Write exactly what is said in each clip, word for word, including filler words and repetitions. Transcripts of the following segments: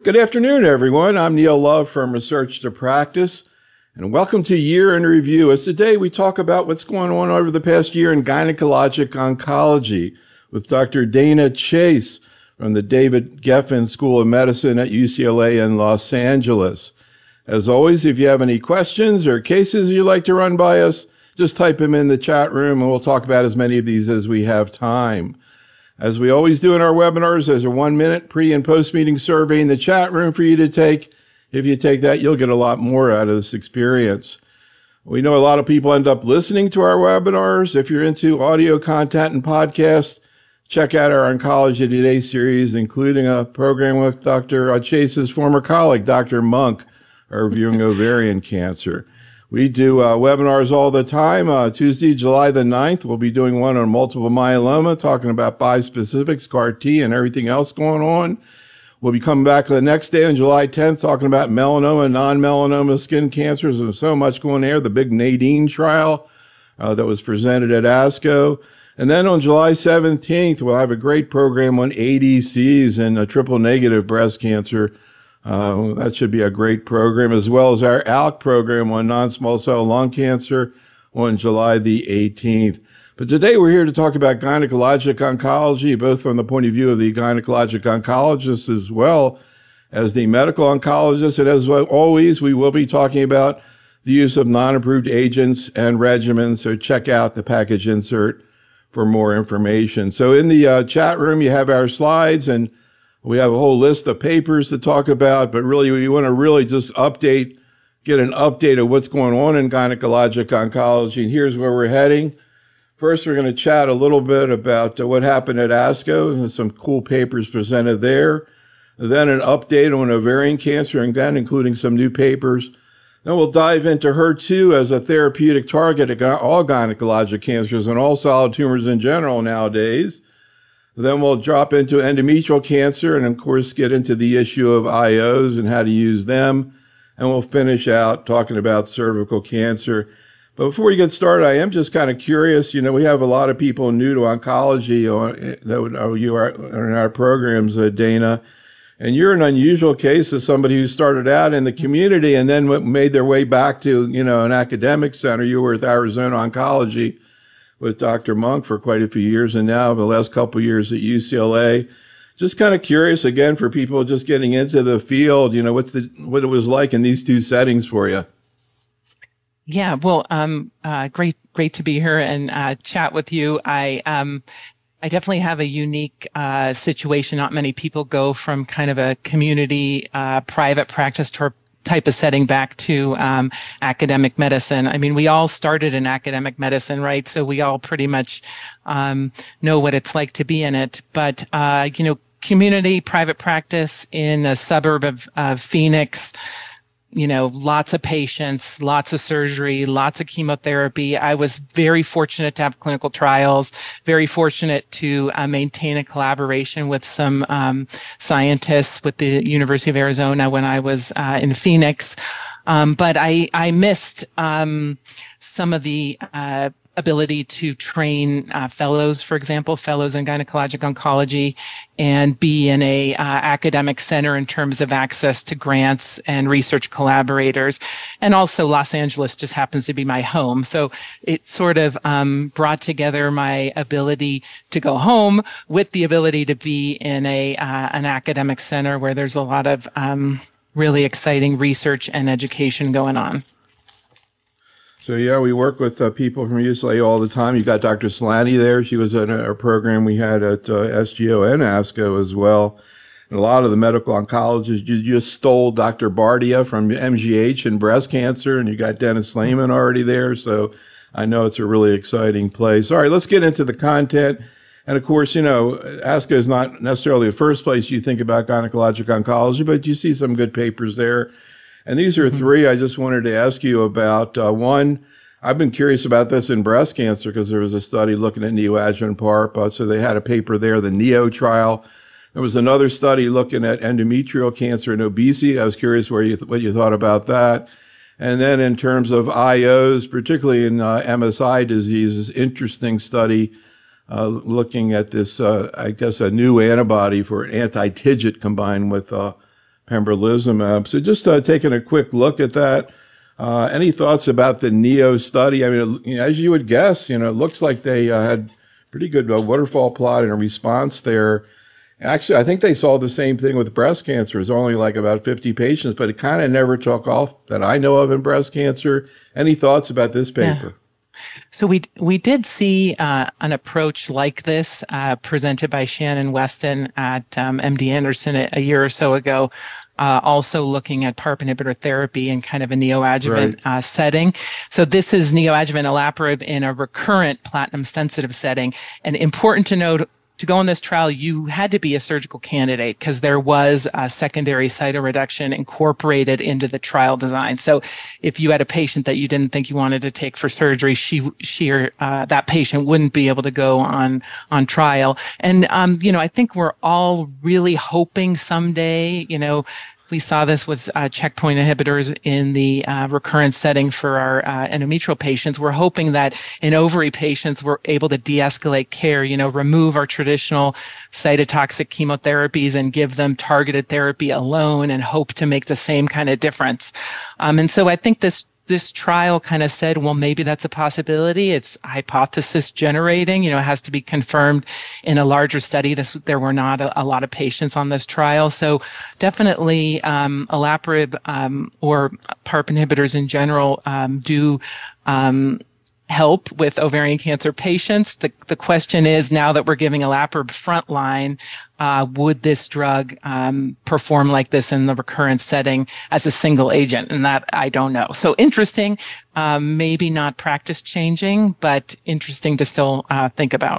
Good afternoon, everyone. I'm Neil Love from Research to Practice, and welcome to Year in Review. As today we talk about what's going on over the past year in gynecologic oncology with Doctor Dana Chase from the David Geffen School of Medicine at U C L A in Los Angeles. As always, if you have any questions or cases you'd like to run by us, just type them in the chat room and we'll talk about as many of these as we have time. As we always do in our webinars, there's a one-minute pre- and post-meeting survey in the chat room for you to take. If you take that, you'll get a lot more out of this experience. We know a lot of people end up listening to our webinars. If you're into audio content and podcasts, check out our Oncology Today series, including a program with Doctor Chase's former colleague, Doctor Monk, reviewing ovarian cancer. We do uh, webinars all the time. Uh, Tuesday, July the ninth, we'll be doing one on multiple myeloma, talking about bispecifics, C A R T, and everything else going on. We'll be coming back the next day on July tenth, talking about melanoma, non-melanoma skin cancers. There's so much going there. The big Nadine trial uh, that was presented at ASCO. And then on July seventeenth, we'll have a great program on A D Cs and uh, triple-negative breast cancer. Uh, that should be a great program, as well as our A L K program on non-small cell lung cancer on July the eighteenth. But today we're here to talk about gynecologic oncology, both from the point of view of the gynecologic oncologist as well as the medical oncologist. And as always, we will be talking about the use of non-approved agents and regimens. So check out the package insert for more information. So in the uh, chat room, you have our slides, and we have a whole list of papers to talk about, but really we want to really just update, get an update of what's going on in gynecologic oncology. And here's where we're heading. First, we're going to chat a little bit about uh, what happened at ASCO and some cool papers presented there. Then an update on ovarian cancer, and again, including some new papers. Then we'll dive into H E R two as a therapeutic target at all gynecologic cancers and all solid tumors in general nowadays. Then we'll drop into endometrial cancer and, of course, get into the issue of I Os and how to use them. And we'll finish out talking about cervical cancer. But before we get started, I am just kind of curious. You know, we have a lot of people new to oncology on, that would, oh, you are in our programs, uh, Dana. And you're an unusual case of somebody who started out in the community and then made their way back to, you know, an academic center. You were with Arizona Oncology with Doctor Monk for quite a few years, and now the last couple of years at U C L A. Just kind of curious, again, for people just getting into the field, you know, what's the what it was like in these two settings for you? Yeah, well, um, uh, great, great to be here and uh, chat with you. I um, I definitely have a unique uh, situation. Not many people go from kind of a community uh, private practice to type of setting back to um, academic medicine. I mean, we all started in academic medicine, right? So we all pretty much um, know what it's like to be in it. But, uh, you know, community private practice in a suburb of, of Phoenix, you know, lots of patients, lots of surgery, lots of chemotherapy. I was very fortunate to have clinical trials, very fortunate to uh, maintain a collaboration with some um, scientists with the University of Arizona when I was uh, in Phoenix. Um, but I, I missed um, some of the uh, ability to train uh, fellows, for example, fellows in gynecologic oncology, and be in a uh, academic center in terms of access to grants and research collaborators. And also Los Angeles just happens to be my home. So it sort of um, brought together my ability to go home with the ability to be in a uh, an academic center where there's a lot of um, really exciting research and education going on. So, yeah, we work with uh, people from U C L A all the time. You got Doctor Solani there. She was in a, a program we had at uh, S G O and ASCO as well. And a lot of the medical oncologists, you just stole Doctor Bardia from M G H and breast cancer, and you got Dennis Lehman already there. So I know it's a really exciting place. All right, let's get into the content. And, of course, you know, ASCO is not necessarily the first place you think about gynecologic oncology, but you see some good papers there. And these are three I just wanted to ask you about. Uh, one, I've been curious about this in breast cancer because there was a study looking at neoadjuvant PARP. Uh, so they had a paper there, the NEO trial. There was another study looking at endometrial cancer and obesity. I was curious where you th- what you thought about that. And then in terms of I Os, particularly in uh, M S I diseases, interesting study uh, looking at this, uh, I guess, a new antibody for anti-TIGIT combined with uh, pembrolizumab. So just uh, taking a quick look at that, uh, any thoughts about the NEO study? I mean, it, as you would guess, you know, it looks like they uh, had pretty good uh, waterfall plot and a response there. Actually, I think they saw the same thing with breast cancer. It's only like about fifty patients, but it kind of never took off that I know of in breast cancer. Any thoughts about this paper? Yeah. So we we did see uh, an approach like this uh, presented by Shannon Weston at um, M D Anderson a, a year or so ago, uh, also looking at PARP inhibitor therapy in kind of a neoadjuvant right. uh, setting. So this is neoadjuvant olaparib in a recurrent platinum-sensitive setting. And important to note, to go on this trial, you had to be a surgical candidate because there was a secondary cytoreduction incorporated into the trial design. So if you had a patient that you didn't think you wanted to take for surgery, she, she or uh, that patient wouldn't be able to go on, on trial. And, um, you know, I think we're all really hoping someday, you know, we saw this with uh, checkpoint inhibitors in the uh, recurrent setting for our uh, endometrial patients. We're hoping that in ovary patients, we're able to de-escalate care, you know, remove our traditional cytotoxic chemotherapies and give them targeted therapy alone and hope to make the same kind of difference. Um, and so I think this This trial kind of said, well, maybe that's a possibility. It's hypothesis generating, you know, it has to be confirmed in a larger study. This, there were not a, a lot of patients on this trial. So definitely, um, olaparib, um, or PARP inhibitors in general, um, do, um, help with ovarian cancer patients. The the question is, now that we're giving olaparib frontline, uh, would this drug um, perform like this in the recurrent setting as a single agent? And that I don't know. So interesting, um, maybe not practice changing, but interesting to still uh, think about.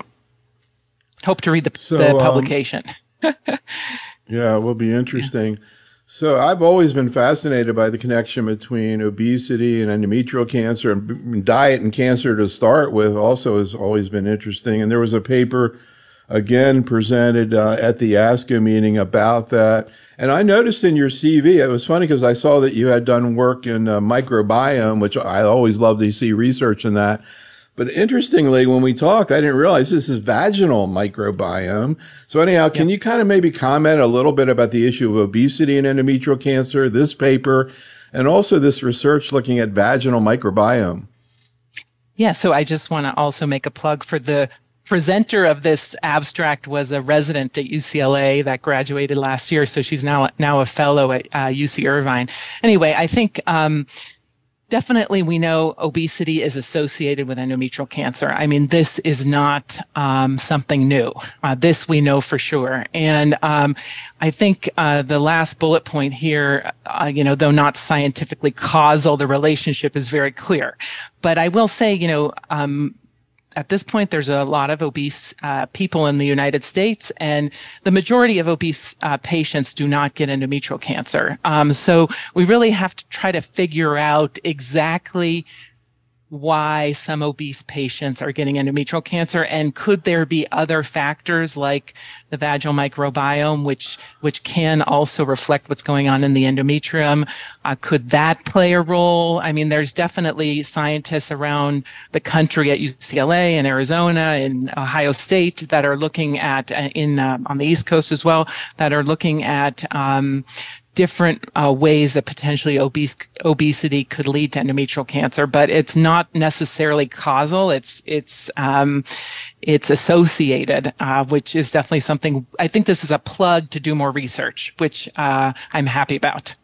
Hope to read the, so, the publication. Um, yeah, it will be interesting. Yeah. So I've always been fascinated by the connection between obesity and endometrial cancer, and diet and cancer to start with also has always been interesting. And there was a paper, again, presented uh, at the ASCO meeting about that. And I noticed in your C V, it was funny because I saw that you had done work in uh, microbiome, which I always love to see research in that. But interestingly, when we talked, I didn't realize this is vaginal microbiome. So anyhow, can yeah. you kind of maybe comment a little bit about the issue of obesity and endometrial cancer, this paper, and also this research looking at vaginal microbiome? Yeah, so I just want to also make a plug for the presenter of this abstract was a resident at U C L A that graduated last year. So she's now, now a fellow at uh, U C Irvine. Anyway, I think, um, definitely, we know obesity is associated with endometrial cancer. I mean, this is not um, something new. Uh, this we know for sure. And um, I think uh, the last bullet point here, uh, you know, though not scientifically causal, the relationship is very clear. But I will say, you know, um, at this point, there's a lot of obese uh, people in the United States, and the majority of obese uh, patients do not get endometrial cancer. Um, so we really have to try to figure out exactly why some obese patients are getting endometrial cancer, and could there be other factors like the vaginal microbiome, which which can also reflect what's going on in the endometrium? Uh, could that play a role? I mean, there's definitely scientists around the country at U C L A and Arizona and Ohio State that are looking at, uh, in uh, on the East Coast as well, that are looking at um, different uh, ways that potentially obese, obesity could lead to endometrial cancer, but it's not necessarily causal. It's it's um, it's associated, uh, which is definitely something. I think this is a plug to do more research, which uh, I'm happy about.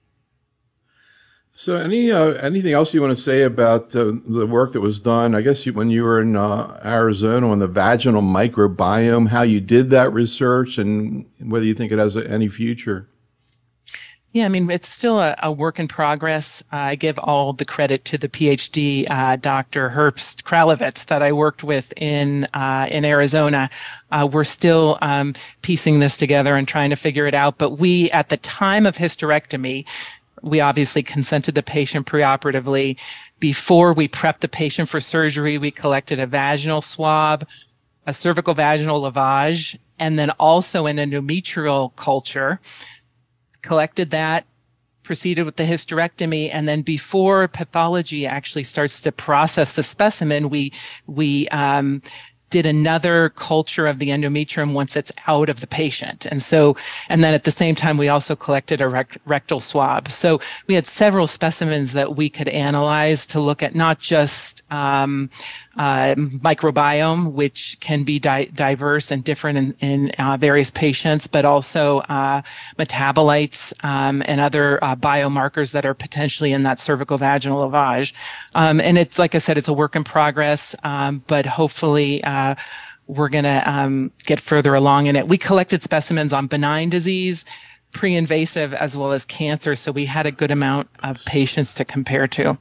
So, any uh, anything else you want to say about uh, the work that was done? I guess you, when you were in uh, Arizona on the vaginal microbiome, how you did that research, and whether you think it has any future. Yeah, I mean, it's still a, a work in progress. Uh, I give all the credit to the PhD, uh, Doctor Herbst Kralowitz that I worked with in, uh, in Arizona. Uh, we're still, um, piecing this together and trying to figure it out. But we, at the time of hysterectomy, we obviously consented the patient preoperatively. Before we prepped the patient for surgery, we collected a vaginal swab, a cervical vaginal lavage, and then also an endometrial culture. Collected that, proceeded with the hysterectomy, and then before pathology actually starts to process the specimen, we we um, did another culture of the endometrium once it's out of the patient. And so, and then at the same time, we also collected a rect- rectal swab. So we had several specimens that we could analyze to look at not just um, uh, microbiome, which can be di- diverse and different in, in uh, various patients, but also uh, metabolites um, and other uh, biomarkers that are potentially in that cervical-vaginal lavage. Um, and it's, like I said, it's a work in progress, um, but hopefully uh, we're going to um, get further along in it. We collected specimens on benign disease, pre-invasive, as well as cancer, so we had a good amount of patients to compare to.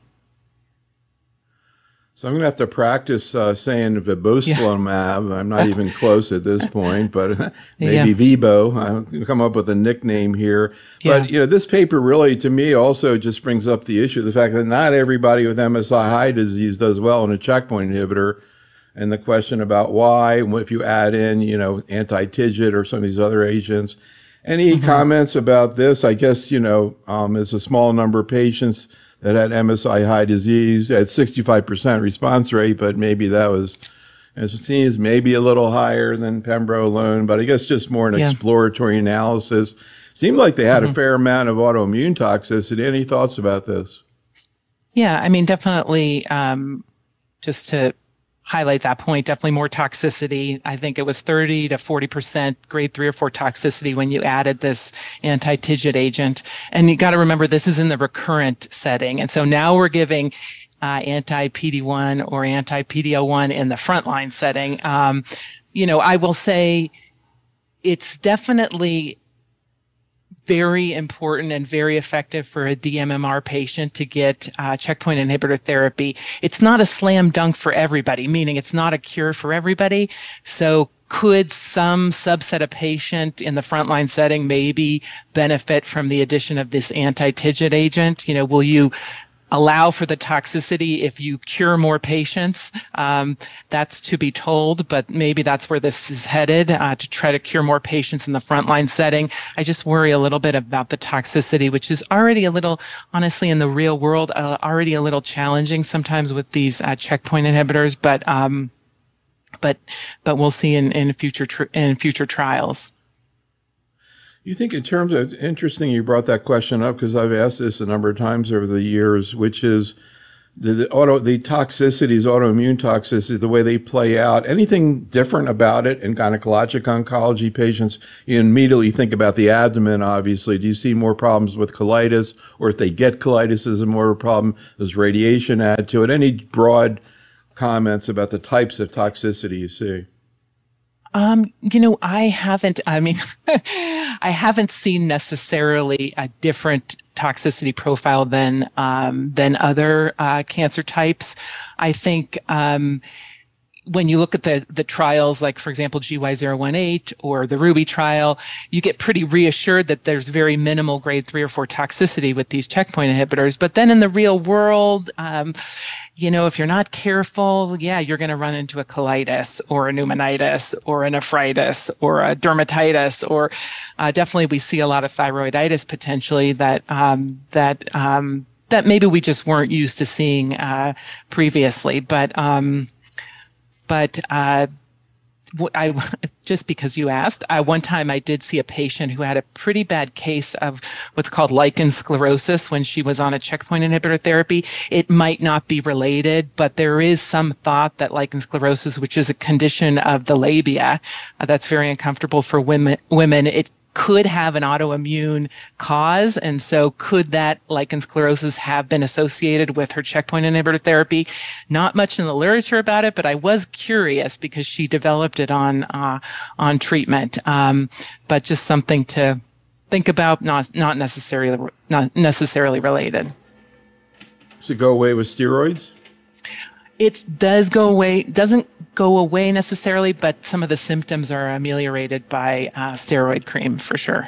So I'm going to have to practice uh, saying Viboslimab. Yeah. I'm not even close at this point, but maybe yeah. Vibo. I'll come up with a nickname here. Yeah. But, you know, this paper really, to me, also just brings up the issue, the fact that not everybody with M S I high disease does well on a checkpoint inhibitor. And the question about why, if you add in, you know, anti-TIGIT or some of these other agents. Any mm-hmm. comments about this? I guess, you know, um, it's a small number of patients that had M S I high disease at sixty-five percent response rate, but maybe that was, as it seems, maybe a little higher than Pembro alone, but I guess just more an yeah. exploratory analysis. Seemed like they had mm-hmm. a fair amount of autoimmune toxicity. Any thoughts about this? Yeah, I mean, definitely, um, just to highlight that point, definitely more toxicity. I think it was thirty to forty percent grade three or four toxicity when you added this anti-TIGIT agent. And you got to remember, this is in the recurrent setting. And so now we're giving uh, anti-P D one or anti-P D L one in the frontline setting. Um, you know, I will say it's definitely very important and very effective for a D M M R patient to get uh, checkpoint inhibitor therapy. It's not a slam dunk for everybody, meaning it's not a cure for everybody. So could some subset of patient in the frontline setting maybe benefit from the addition of this anti-TIGIT agent? You know, will you allow for the toxicity if you cure more patients? Um, that's to be told, but maybe that's where this is headed, uh, to try to cure more patients in the frontline setting. I just worry a little bit about the toxicity, which is already a little, honestly, in the real world, uh, already a little challenging sometimes with these uh, checkpoint inhibitors, but um, but but we'll see in in future tr- in future trials. You think in terms of, it's interesting you brought that question up because I've asked this a number of times over the years, which is the, the auto, the toxicities, autoimmune toxicities, the way they play out. Anything different about it in gynecologic oncology patients? You immediately think about the abdomen, obviously. Do you see more problems with colitis, or if they get colitis, is it more of a problem? Does radiation add to it? Any broad comments about the types of toxicity you see? Um, you know, I haven't, I mean, I haven't seen necessarily a different toxicity profile than, um, than other, uh, cancer types. I think, um, when you look at the, the trials, like, for example, G Y zero one eight or the Ruby trial, you get pretty reassured that there's very minimal grade three or four toxicity with these checkpoint inhibitors. But then in the real world, um, you know, if you're not careful, yeah, you're going to run into a colitis or a pneumonitis or a nephritis or a dermatitis, or uh, definitely we see a lot of thyroiditis potentially that, um, that, um, that maybe we just weren't used to seeing, uh, previously. But, um, But uh, I, just because you asked, uh, one time I did see a patient who had a pretty bad case of what's called lichen sclerosis when she was on a checkpoint inhibitor therapy. It might not be related, but there is some thought that lichen sclerosis, which is a condition of the labia, uh, that's very uncomfortable for women, women, it could have an autoimmune cause. And so could that lichen sclerosis have been associated with her checkpoint inhibitor therapy? Not much in the literature about it, but I was curious because she developed it on, uh, on treatment. Um, but just something to think about, not, not necessarily, not necessarily related. Does it go away with steroids? It does go away, doesn't go away necessarily, but some of the symptoms are ameliorated by uh, steroid cream for sure.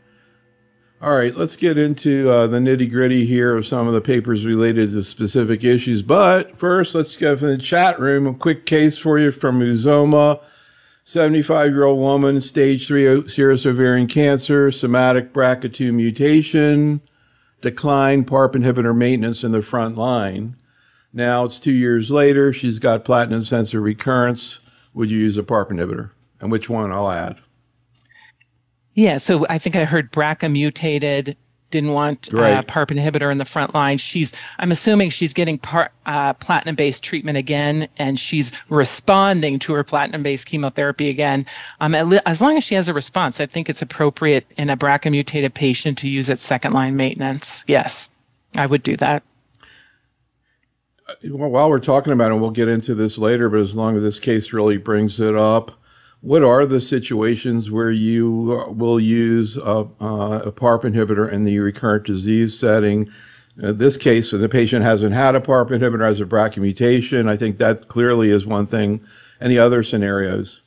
All right, let's get into uh, the nitty gritty here of some of the papers related to specific issues. But first, let's go from the chat room. A quick case for you from Uzoma. seventy-five-year-old woman, stage three serous ovarian cancer, somatic B R C A two mutation, declined PARP inhibitor maintenance in the front line. Now it's two years later. She's got platinum-sensitive recurrence would you use a PARP inhibitor? And which one? I'll add. Yeah, so I think I heard B R C A mutated, didn't want a uh, PARP inhibitor in the front line. She's, I'm assuming she's getting par, uh, platinum-based treatment again, and she's responding to her platinum-based chemotherapy again. Um, as long as she has a response, I think it's appropriate in a B R C A mutated patient to use it second-line maintenance. Yes, I would do that. Well, while we're talking about it, we'll get into this later, but as long as this case really brings it up, what are the situations where you will use a, uh, a PARP inhibitor in the recurrent disease setting? In this case, when the patient hasn't had a PARP inhibitor, has a B R C A mutation, I think that clearly is one thing. Any other scenarios?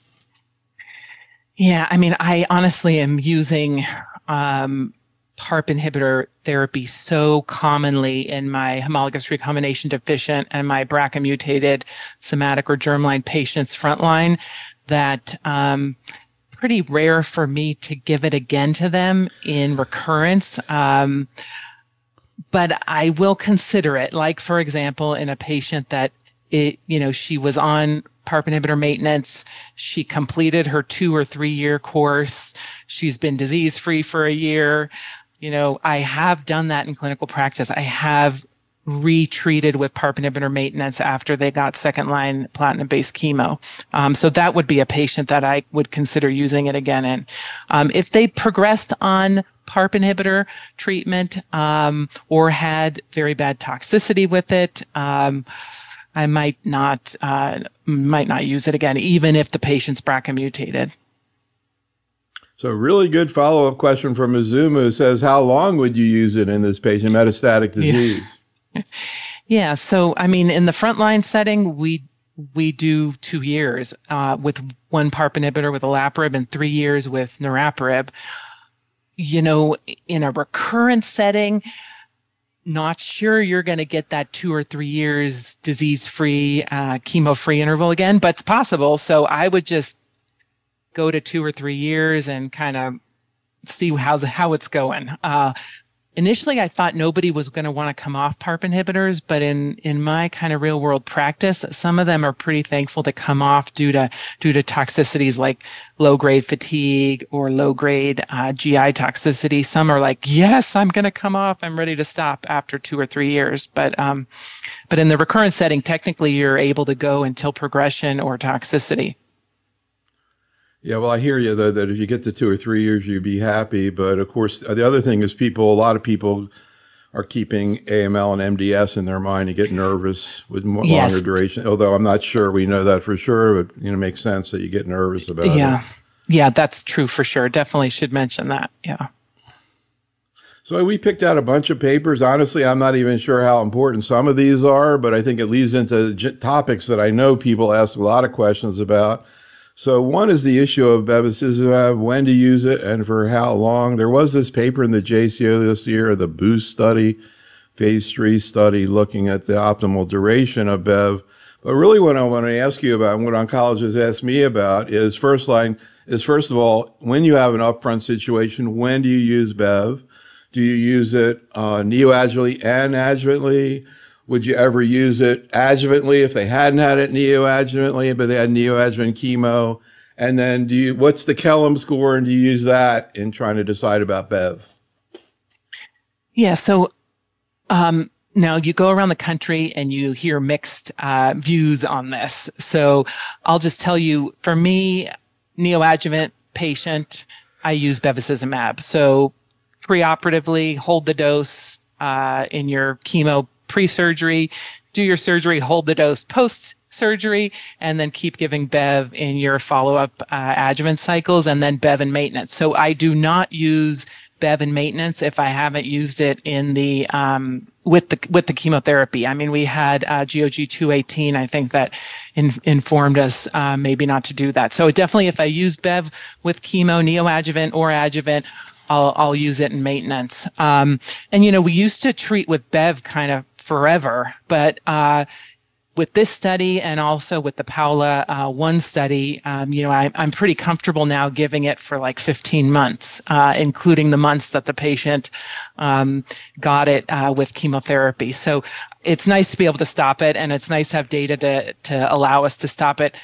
Yeah, I mean, I honestly am using um, PARP inhibitor therapy so commonly in my homologous recombination deficient and my B R C A mutated somatic or germline patients frontline that um, pretty rare for me to give it again to them in recurrence. Um, but I will consider it. Like, for example, in a patient that it, you know, she was on PARP inhibitor maintenance. She completed her two or three year course. She's been disease free for a year. You know, I have done that in clinical practice. I have retreated with PARP inhibitor maintenance after they got second line platinum based chemo. Um, so that would be a patient that I would consider using it again in. Um, if they progressed on PARP inhibitor treatment um, or had very bad toxicity with it, um, I might not uh, might not use it again, even if the patient's B R C A mutated. So a really good follow-up question from Azuma, who says, how long would you use it in this patient, metastatic disease? Yeah. Yeah. So, I mean, in the frontline setting, we we do two years uh, with one PARP inhibitor with olaparib and three years with niraparib. You know, in a recurrent setting, not sure you're going to get that two or three years disease-free, uh, chemo-free interval again, but it's possible. So I would just go to two or three years and kind of see how's, how it's going. Uh, Initially, I thought nobody was going to want to come off PARP inhibitors, but in, in my kind of real world practice, some of them are pretty thankful to come off due to due to toxicities like low grade fatigue or low grade uh, G I toxicity. Some are like, yes, I'm going to come off. I'm ready to stop after two or three years. But um, but in the recurrent setting, technically, you're able to go until progression or toxicity. Yeah, well, I hear you, though, that if you get to two or three years, you'd be happy. But, of course, the other thing is people, a lot of people are keeping A M L and M D S in their mind and get nervous with more, yes. longer duration, although I'm not sure we know that for sure, but, you know, it makes sense that you get nervous about yeah. it. Yeah, yeah, that's true for sure. Definitely should mention that, yeah. So we picked out a bunch of papers. Honestly, I'm not even sure how important some of these are, but I think it leads into j- topics that I know people ask a lot of questions about. So one is the issue of bevacizumab, when to use it and for how long. There was this paper in the J C O this year, the BOOST study, phase three study looking at the optimal duration of Bev. But really what I want to ask you about and what oncologists ask me about is first line is first of all, when you have an upfront situation, when do you use Bev? Do you use it uh, neoadjuvantly and adjuvantly? Would you ever use it adjuvantly if they hadn't had it neoadjuvantly, but they had neoadjuvant chemo? And then do you, what's the Kellam score, and do you use that in trying to decide about Bev? Yeah, so um, now you go around the country and you hear mixed uh, views on this. So I'll just tell you, for me, neoadjuvant patient, I use bevacizumab. So preoperatively, hold the dose uh, in your chemo pre-surgery, do your surgery, hold the dose post-surgery, and then keep giving Bev in your follow-up uh, adjuvant cycles, and then Bev in maintenance. So I do not use Bev in maintenance if I haven't used it in the um, with the with the chemotherapy. I mean, we had uh, G O G two eighteen, I think, that in, informed us uh, maybe not to do that. So definitely, if I use Bev with chemo, neoadjuvant or adjuvant, I'll, I'll use it in maintenance. Um, and, you know, we used to treat with Bev kind of forever, but uh, with this study and also with the Paula uh, one study, um, you know, I, I'm pretty comfortable now giving it for like fifteen months, uh, including the months that the patient um, got it uh, with chemotherapy. So it's nice to be able to stop it, and it's nice to have data to, to allow us to stop it.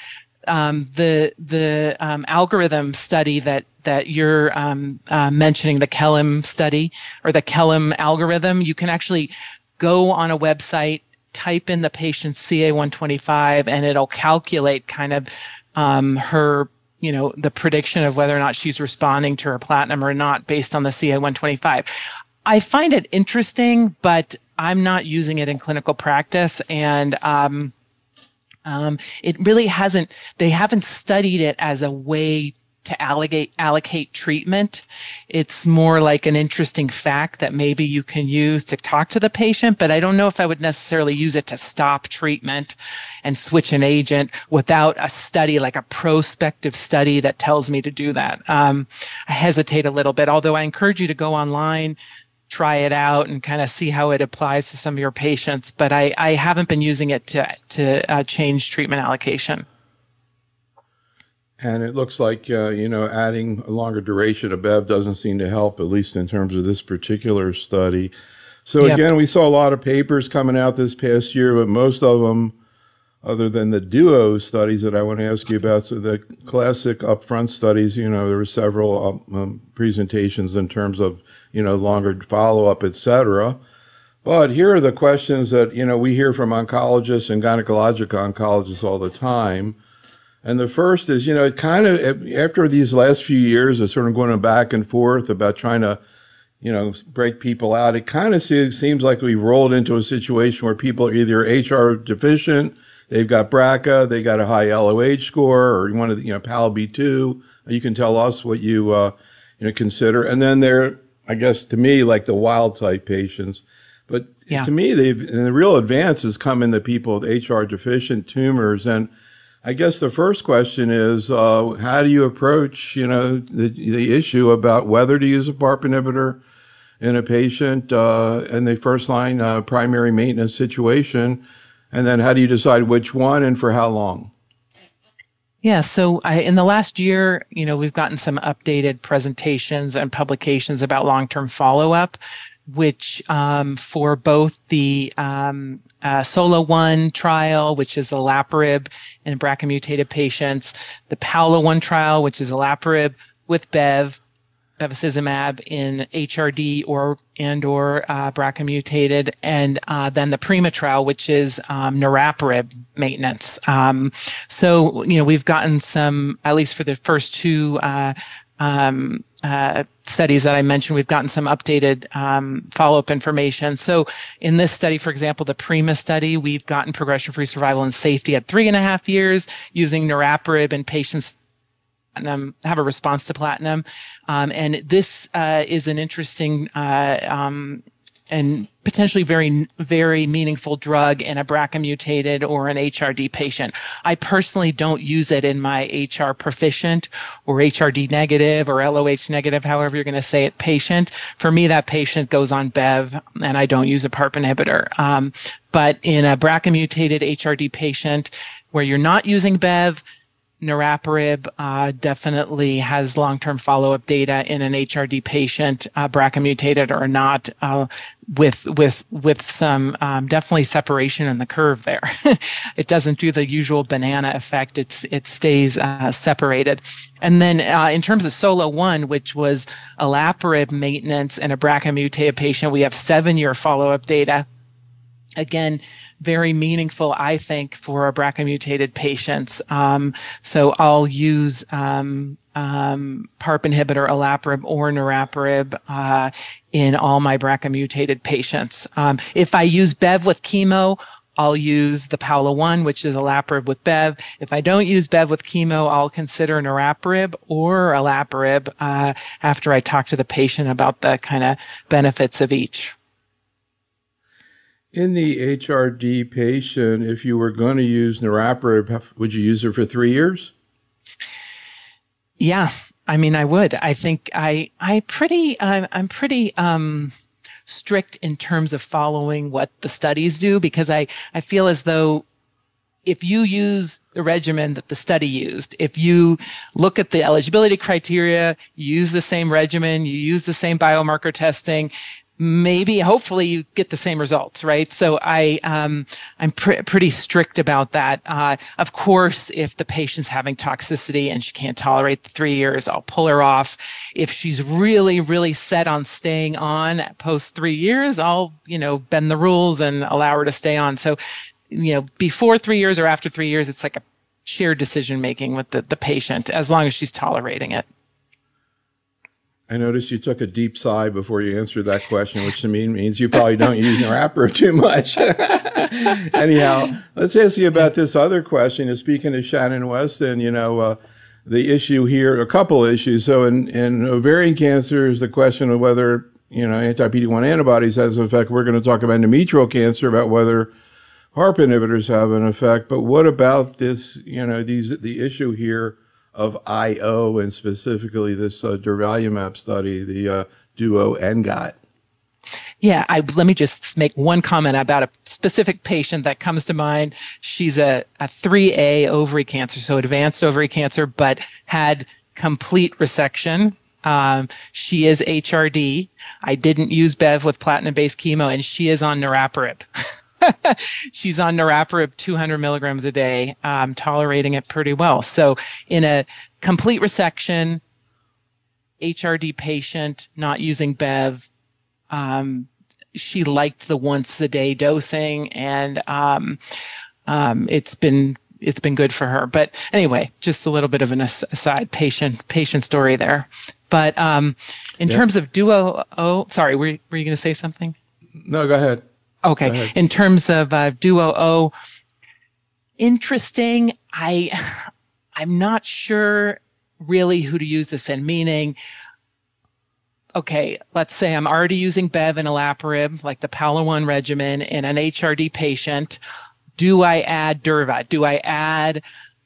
um, the the um, algorithm study that that you're um, uh, mentioning, the Kellam study or the Kellam algorithm, you can actually go on a website, type in the patient's C A one twenty-five, and it'll calculate kind of um, her, you know, the prediction of whether or not she's responding to her platinum or not based on the C A one twenty-five. I find it interesting, but I'm not using it in clinical practice, and um, um, it really hasn't. They haven't studied it as a way to allocate allocate treatment. It's more like an interesting fact that maybe you can use to talk to the patient, but I don't know if I would necessarily use it to stop treatment and switch an agent without a study, like a prospective study that tells me to do that. Um, I hesitate a little bit, although I encourage you to go online, try it out, and kind of see how it applies to some of your patients. But I, I haven't been using it to, to uh, change treatment allocation. And it looks like, uh, you know, adding a longer duration of Bev doesn't seem to help, at least in terms of this particular study. So Yep. again, we saw a lot of papers coming out this past year, but most of them, other than the duo studies that I want to ask you about, so the classic upfront studies, you know, there were several um, um, presentations in terms of, you know, longer follow-up, et cetera. But here are the questions that, you know, we hear from oncologists and gynecologic oncologists all the time. And the first is, you know, it kind of, after these last few years of sort of going back and forth about trying to, you know, break people out, it kind of seems like we rolled into a situation where people are either H R deficient, they've got B R C A, they got a high L O H score, or one of the, you know, P A L B two. You can tell us what you, uh, you know, consider. And then they're, I guess, to me, like the wild type patients. But yeah. to me, they've, and the real advances come in the people with H R deficient tumors. And I guess the first question is, uh, how do you approach, you know, the, the issue about whether to use a PARP inhibitor in a patient uh, in the first line uh, primary maintenance situation? And then how do you decide which one and for how long? Yeah, so I, in the last year, you know, we've gotten some updated presentations and publications about long-term follow-up, which um, for both the um, uh, SOLO one trial, which is olaparib in B R C A mutated patients, the PAOLA one trial, which is olaparib with Bev, bevacizumab in H R D or and or uh, B R C A mutated, and uh, then the PRIMA trial, which is um, niraparib maintenance. Um, so, you know, we've gotten some, at least for the first two uh, um, uh, studies that I mentioned, we've gotten some updated um, follow-up information. So in this study, for example, the PRIMA study, we've gotten progression-free survival and safety at three and a half years using niraparib in patients platinum, have a response to platinum. Um, and this uh, is an interesting uh, um, and potentially very, very meaningful drug in a B R C A mutated or an H R D patient. I personally don't use it in my H R proficient or H R D negative or L O H negative, however you're going to say it, patient. For me, that patient goes on Bev, and I don't use a PARP inhibitor. Um, but in a B R C A mutated H R D patient where you're not using Bev, niraparib uh, definitely has long-term follow-up data in an H R D patient, uh, B R C A mutated or not, uh, with with with some um, definitely separation in the curve there. It doesn't do the usual banana effect. It's it stays uh, separated. And then uh, in terms of SOLO one, which was olaparib maintenance in a B R C A mutated patient, we have seven-year follow-up data. Again, very meaningful, I think, for B R C A mutated patients. Um, so I'll use um, um, PARP inhibitor, olaparib, or niraparib uh, in all my B R C A mutated patients. Um, if I use Bev with chemo, I'll use the PAOLA one, which is olaparib with Bev. If I don't use Bev with chemo, I'll consider niraparib or olaparib uh, after I talk to the patient about the kind of benefits of each. In the H R D patient, if you were going to use niraparib, would you use it for three years? Yeah, I mean, I would. I think I, I pretty, I'm, I'm pretty um, strict in terms of following what the studies do, because I, I feel as though if you use the regimen that the study used, if you look at the eligibility criteria, you use the same regimen, you use the same biomarker testing, maybe, hopefully, you get the same results, right? So I, um, I'm pr- pretty strict about that. Uh, of course, if the patient's having toxicity and she can't tolerate the three years, I'll pull her off. If she's really, really set on staying on post three years, I'll, you know, bend the rules and allow her to stay on. So, you know, before three years or after three years, it's like a shared decision making with the, the patient, as long as she's tolerating it. I noticed you took a deep sigh before you answered that question, which to me means you probably don't use niraparib too much. Anyhow, let's ask you about this other question. Speaking of Shannon Weston, you know, uh, the issue here, a couple issues. So in, in ovarian cancer is the question of whether, you know, anti-P D one antibodies has an effect. We're going to talk about endometrial cancer, about whether PARP inhibitors have an effect. But what about this, you know, these the issue here of I O, and specifically this uh, durvalumab study, the uh, DUO N G O T? Yeah, I, let me just make one comment about a specific patient that comes to mind. She's a, a three A ovary cancer, so advanced ovary cancer, but had complete resection. Um, she is H R D. I didn't use Bev with platinum-based chemo, and she is on niraparib. She's on niraparib two hundred milligrams a day, um, tolerating it pretty well. So in a complete resection, H R D patient, not using Bev, um, she liked the once a day dosing, and um, um, it's been it's been good for her. But anyway, just a little bit of an aside patient patient story there. But um, in yeah. terms of duo, oh, sorry, were were you going to say something? No, go ahead. Okay. In terms of uh, Duo O, interesting. I, I'm not sure really who to use this in, meaning, okay, let's say I'm already using Bev and olaparib, like the Pala one regimen, in an H R D patient. Do I add Durva? Do I add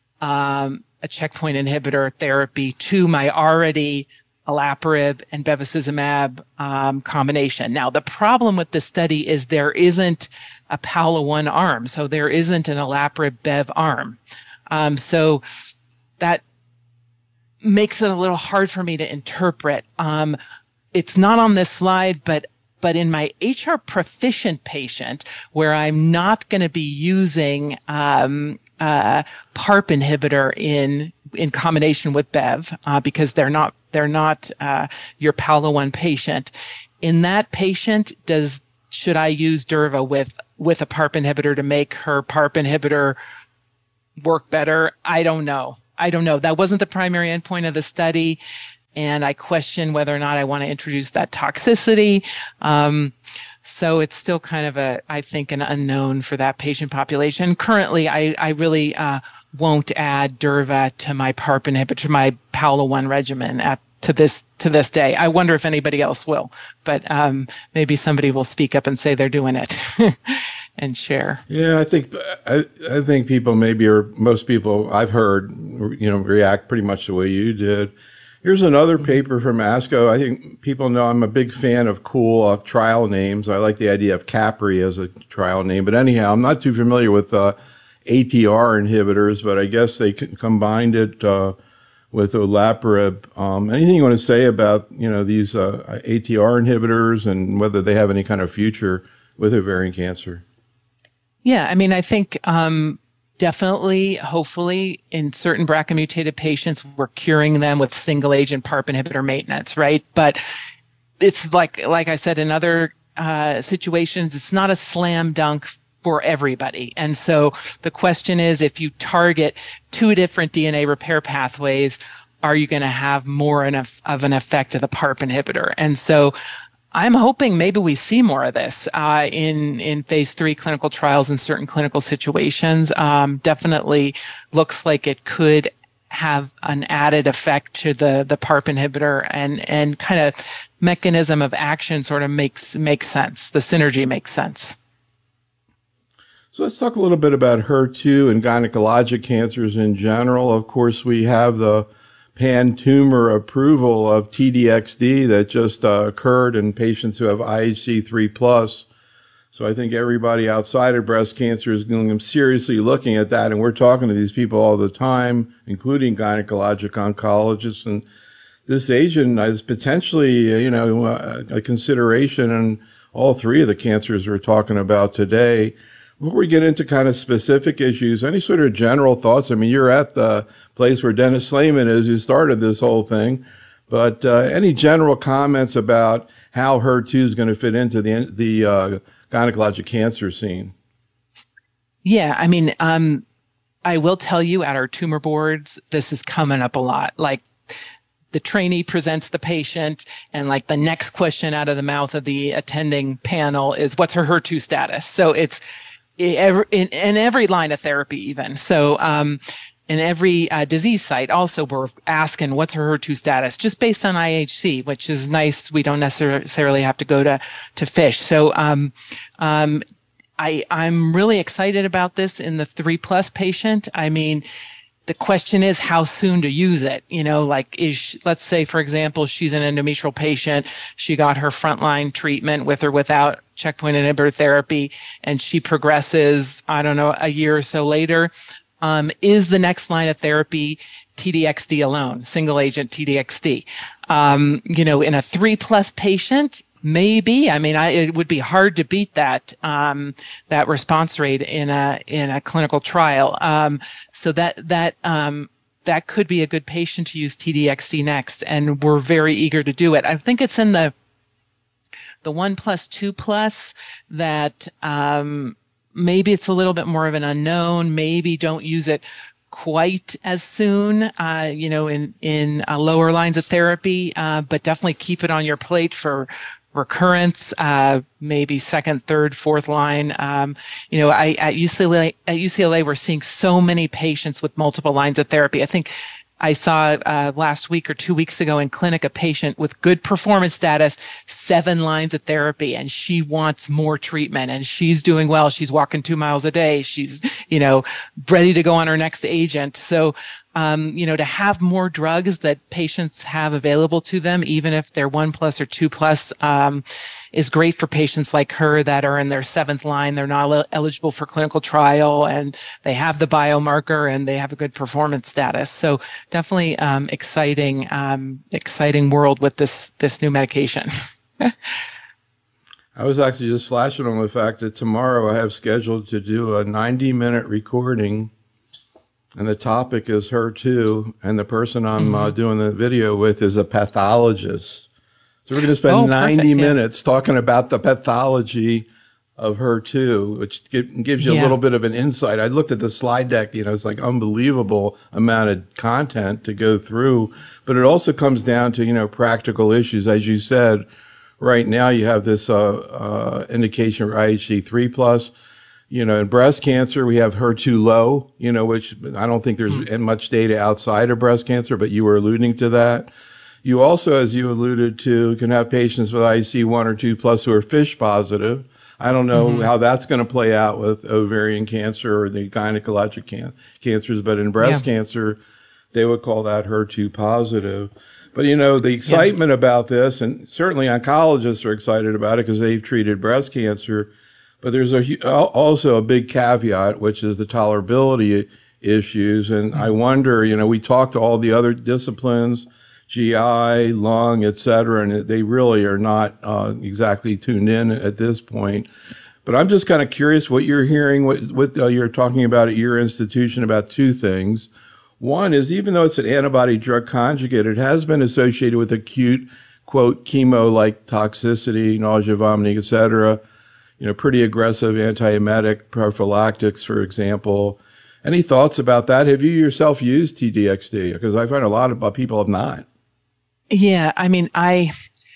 um, a checkpoint inhibitor therapy to my already olaparib and bevacizumab um, combination? Now, the problem with this study is there isn't a Pala one arm, so there isn't an olaparib Bev arm. Um, so that makes it a little hard for me to interpret. Um, it's not on this slide, but but in my H R proficient patient, where I'm not going to be using um, uh, PARP inhibitor in in combination with Bev, uh, because they're not they're not uh, your Pala one patient. In that patient, does should I use Durva with with a PARP inhibitor to make her PARP inhibitor work better? I don't know. I don't know. That wasn't the primary endpoint of the study, and I question whether or not I want to introduce that toxicity. Um, so it's still kind of a, I think, an unknown for that patient population. Currently, I, I really uh, won't add Durva to my PARP inhibitor, to my Pala one regimen at to this to this day. I wonder if anybody else will, but um, maybe somebody will speak up and say they're doing it and share. Yeah, I think I, I think people maybe, or most people I've heard, you know, react pretty much the way you did. Here's another paper from ASCO. I think people know I'm a big fan of cool uh, trial names. I like the idea of Capri as a trial name. But anyhow, I'm not too familiar with uh, A T R inhibitors, but I guess they combined it uh, with olaparib. Um, anything you want to say about, you know, these uh, A T R inhibitors and whether they have any kind of future with ovarian cancer? Yeah, I mean, I think um, definitely, hopefully, in certain B R C A mutated patients, we're curing them with single agent PARP inhibitor maintenance, right? But it's like, like I said, in other uh, situations, it's not a slam dunk for everybody. And so the question is, if you target two different D N A repair pathways, are you going to have more of an effect of the PARP inhibitor? And so I'm hoping maybe we see more of this uh, in in phase three clinical trials in certain clinical situations. Um, definitely looks like it could have an added effect to the the PARP inhibitor, and and kind of mechanism of action sort of makes makes sense. The synergy makes sense. So let's talk a little bit about H E R two and gynecologic cancers in general. Of course, we have the pan-tumor approval of T D X D that just uh, occurred in patients who have I H C three plus. So I think everybody outside of breast cancer is going to seriously looking at that. And we're talking to these people all the time, including gynecologic oncologists. And this agent is potentially, uh, you know, uh, a consideration in all three of the cancers we're talking about today. Before we get into kind of specific issues, any sort of general thoughts? I mean, you're at the place where Dennis Slayman is, who started this whole thing, but uh, any general comments about how H E R two is going to fit into the the uh, gynecologic cancer scene? Yeah, I mean, um, I will tell you at our tumor boards, this is coming up a lot. Like, the trainee presents the patient, and like the next question out of the mouth of the attending panel is, what's her H E R two status? So it's in, in every line of therapy even. So um, in every uh, disease site also, we're asking, what's her H E R two status? Just based on I H C, which is nice. We don't necessarily have to go to, to FISH. So um, um, I, I'm really excited about this in the three plus patient. I mean, the question is how soon to use it. You know, like, is she, let's say, for example, she's an endometrial patient. She got her frontline treatment with or without checkpoint inhibitor therapy, and she progresses, I don't know, a year or so later. Um, is the next line of therapy T D X D alone, single agent T D X D? Um, you know, in a three plus patient, maybe. I mean, I, it would be hard to beat that um, that response rate in a in a clinical trial. Um, so that that um, that could be a good patient to use T D X D next, and we're very eager to do it. I think it's in the the one plus two plus that um, maybe it's a little bit more of an unknown. Maybe don't use it quite as soon, uh, you know, in in uh, lower lines of therapy, uh, but definitely keep it on your plate for recurrence, uh, maybe second, third, fourth line. Um, you know, I, at U C L A, at U C L A, we're seeing so many patients with multiple lines of therapy. I think I saw uh, last week or two weeks ago in clinic a patient with good performance status, seven lines of therapy, and she wants more treatment, and she's doing well. She's walking two miles a day. She's, you know, ready to go on her next agent. So, um, you know, to have more drugs that patients have available to them, even if they're one plus or two plus, um, is great for patients like her that are in their seventh line. They're not el- eligible for clinical trial, and they have the biomarker, and they have a good performance status. So definitely um, exciting, um, exciting world with this this new medication. I was actually just flashing on the fact that tomorrow I have scheduled to do a ninety minute recording, and the topic is H E R two, and the person I'm mm-hmm. uh, doing the video with is a pathologist. So we're going to spend oh, ninety perfect, minutes yeah. talking about the pathology of H E R two, which give, gives you yeah. a little bit of an insight. I looked at the slide deck, you know, it's like unbelievable amount of content to go through, but it also comes down to, you know, practical issues. As you said, right now you have this uh, uh, indication for I H C three plus. You know, in breast cancer, we have H E R two low, you know, which I don't think there's mm. much data outside of breast cancer, but you were alluding to that. You also, as you alluded to, can have patients with I H C one or two plus who are FISH positive. I don't know mm-hmm. how that's going to play out with ovarian cancer or the gynecologic can- cancers, but in breast yeah. cancer, they would call that H E R two positive. But, you know, the excitement yeah. about this, and certainly oncologists are excited about it because they've treated breast cancer, but there's a, also a big caveat, which is the tolerability issues. And mm-hmm. I wonder, you know, we talked to all the other disciplines, G I, lung, et cetera, and they really are not uh, exactly tuned in at this point. But I'm just kind of curious what you're hearing, what, what uh, you're talking about at your institution about two things. One is, even though it's an antibody drug conjugate, it has been associated with acute, quote, chemo-like toxicity, nausea, vomiting, et cetera. You know, pretty aggressive antiemetic prophylactics, for example. Any thoughts about that? Have you yourself used T D X D? Because I find a lot of people have not. Yeah, I mean, I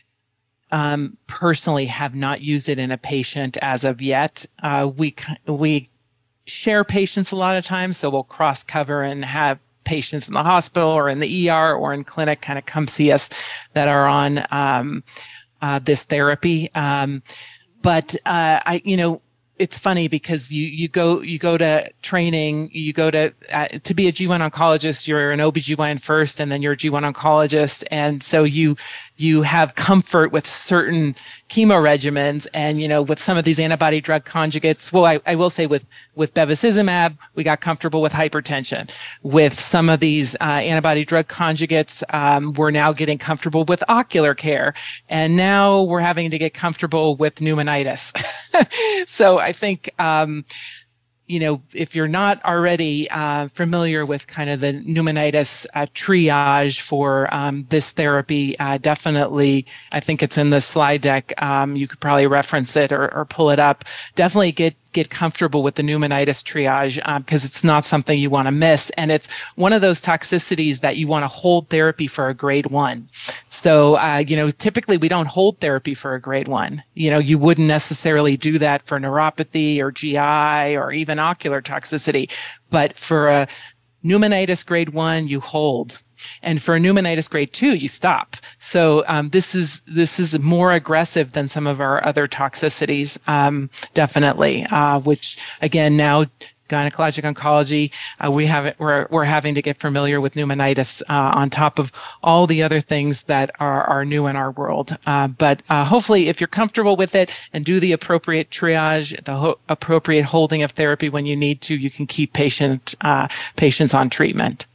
um, personally have not used it in a patient as of yet. Uh, we we share patients a lot of times, so we'll cross cover and have patients in the hospital or in the E R or in clinic kind of come see us that are on um, uh, this therapy. Um, but uh, I, you know, it's funny because you, you go, you go to training, you go to, uh, to be a G one oncologist, you're an O B G Y N first, and then you're a G one oncologist. And so you, you have comfort with certain chemo regimens. And, you know, with some of these antibody drug conjugates, well, I, I will say with, with bevacizumab, we got comfortable with hypertension. With some of these uh, antibody drug conjugates, um, we're now getting comfortable with ocular care. And now we're having to get comfortable with pneumonitis. So I think, um, you know, if you're not already uh, familiar with kind of the pneumonitis uh, triage for um, this therapy, uh, definitely, I think it's in the slide deck. Um, you could probably reference it or, or pull it up. Definitely get get comfortable with the pneumonitis triage because um, it's not something you want to miss. And it's one of those toxicities that you want to hold therapy for a grade one. So, uh, you know, typically we don't hold therapy for a grade one. You know, you wouldn't necessarily do that for neuropathy or G I or even ocular toxicity. But for a pneumonitis grade one, you hold. And for a pneumonitis grade two, you stop. So um, this is this is more aggressive than some of our other toxicities, um, definitely. Uh, which again, now gynecologic oncology, uh, we have it, we're we're having to get familiar with pneumonitis uh, on top of all the other things that are are new in our world. Uh, but uh, hopefully, if you're comfortable with it and do the appropriate triage, the ho- appropriate holding of therapy when you need to, you can keep patient uh, patients on treatment.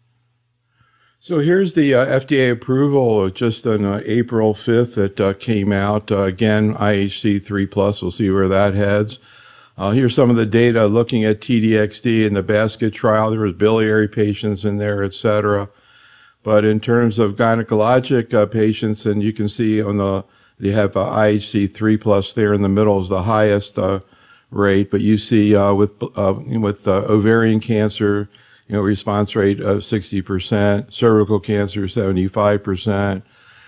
So here's the uh, F D A approval just on uh, April fifth that uh, came out. Uh, again, I H C three plus, we'll see where that heads. Uh, here's some of the data looking at T D X D in the basket trial. There was biliary patients in there, et cetera. But in terms of gynecologic uh, patients, and you can see on the, they have uh, I H C three plus there in the middle is the highest uh, rate. But you see uh, with, uh, with uh, ovarian cancer, you know, response rate of sixty percent, cervical cancer, seventy-five percent.